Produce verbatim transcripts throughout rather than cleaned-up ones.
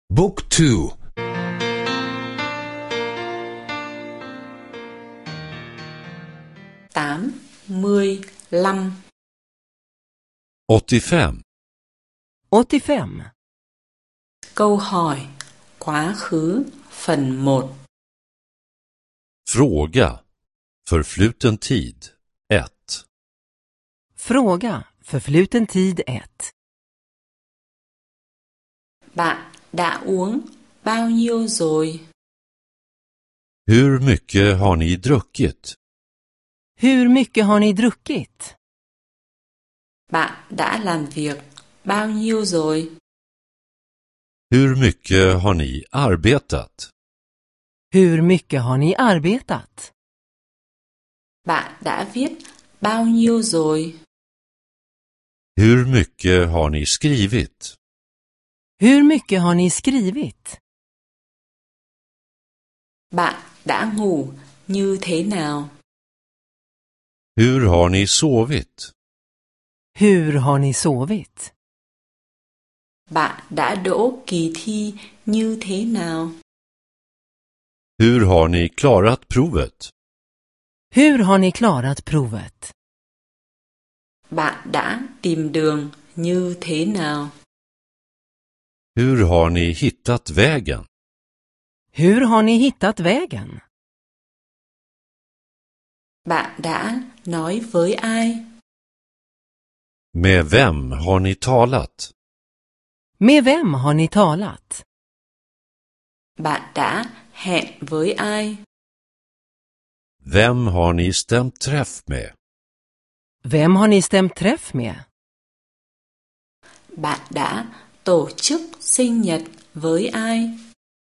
Book two. tám mươi lăm. åttiofem. åttiofem. Câu hỏi quá khứ phần một. Fråga. Förfluten tid. ett. Fråga. Förfluten tid ett. Bạn đã uống bao nhiêu rồi? Hur mycket har ni druckit? Hur mycket har ni druckit? Bạn đã làm việc bao nhiêu rồi? Hur mycket har ni arbetat? Hur mycket har ni arbetat? Bạn đã viết bao nhiêu rồi? Hur mycket har ni skrivit? Hur mycket har ni skrivit? Bạn đã ngủ như thế nào? Hur har ni sovit? Hur har ni sovit? Bạn đã đỗ kỳ thi như thế nào? Hur har ni klarat provet? Hur har ni klarat provet? Bạn đã tìm đường như thế nào? Hur har ni hittat vägen? Hur har ni hittat vägen? Bạn đã nói với ai? Med vem har ni talat? Med vem har ni talat? Bạn đã hẹn với ai? Vem har ni stämt träff med? Vem har ni stämt träff med? Bạn đã tổ chức sinh nhật với ai?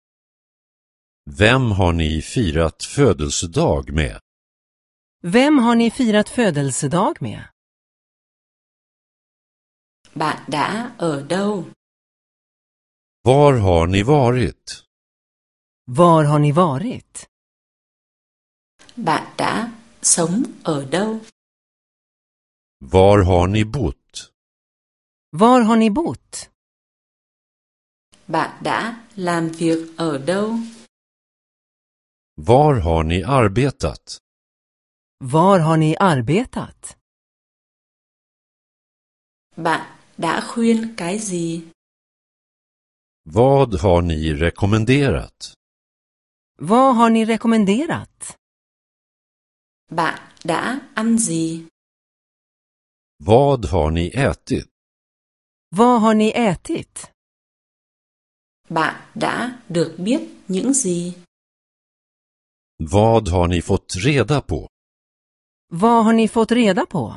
Vem har ni firat födelsedag med? Vem har ni firat födelsedag med? Bạn đã ở đâu? Var har ni varit? Var har ni varit? Bạn đã sống ở đâu? Var har ni bott? Var har ni bott? Bạn đã làm việc ở đâu? Var har ni arbetat? Var har ni arbetat? Bạn đã khuyên cái gì? Vad har ni rekommenderat? Vad har ni rekommenderat? Bạn đã ăn gì? Vad har ni ätit? Vad har ni ätit? Bạn đã được biết những gì? Vad har ni fått reda på? Vad har ni fått reda på?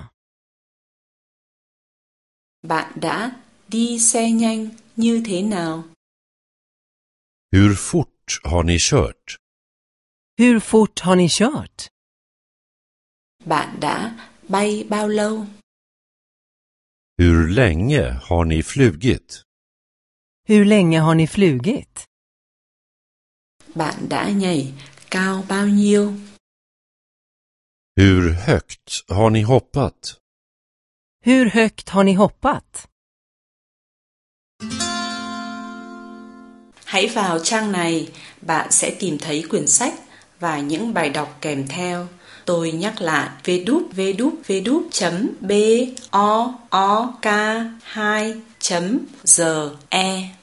Bạn đã đi xe nhanh như thế nào? Hur fort har ni kört? Hur fort har ni kört? Bạn đã bay bao lâu? Hur länge har ni flugit? Hur länge har ni flugit? Bạn đã nhảy cao bao nhiêu? Hur högt har ni hoppat? Hur högt har ni hoppat? Hãy vào trang này, bạn sẽ tìm thấy quyển sách và những bài đọc kèm theo. Tôi nhắc lại w w w chấm book hai chấm g e.